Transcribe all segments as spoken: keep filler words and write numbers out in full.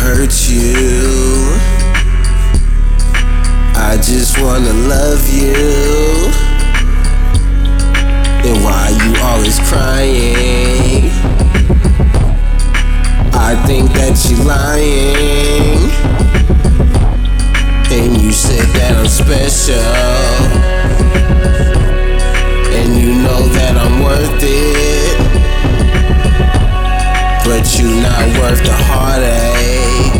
hurt you. I just wanna love you. And why you always crying? I think that you lying. And you said that I'm special, and you know that I'm worth it, but you not worth the heartache.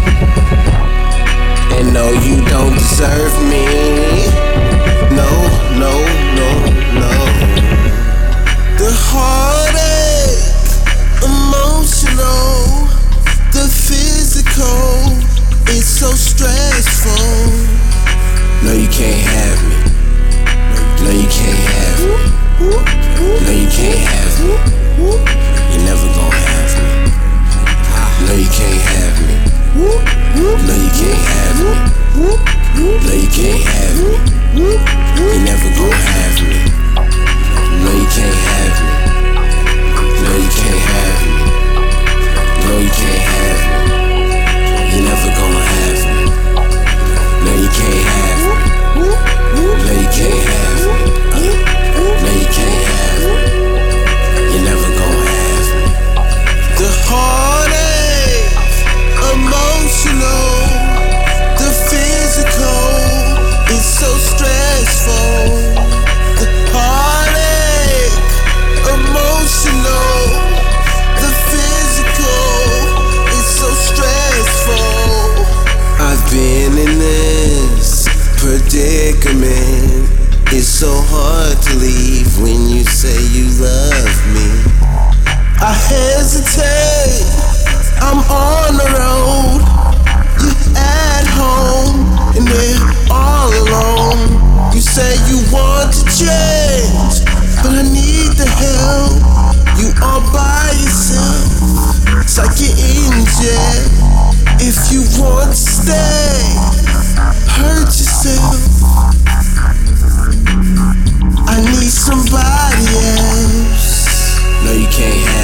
And no, you don't deserve me. No, no, no, no. The heartache, emotional, the physical, it's so stressful. No, you can't have me. No, you can't have me. No, you can't have me. You're never gonna have me. No, you can't have me. No, you can't have me. No, you can't have me. You're never gonna have me. No, you can't have me. No, you can't have me. No, you can't have me. You're never gonna have me. No, you can't have me. No, you can't have me. No, you can't have me. You're never gonna have me. The heartache, emotional, the physical, it's so stressful. The heartache, emotional, the physical, it's so stressful. I've been in this predicament. It's so hard to leave when you say you love me. I hesitate, I'm on the road. You're at home, and we're all alone. You say you want to change, but I need the help. You are by yourself, it's like you're in jail. If you want to stay, hurt yourself. I need somebody else. No, you can't have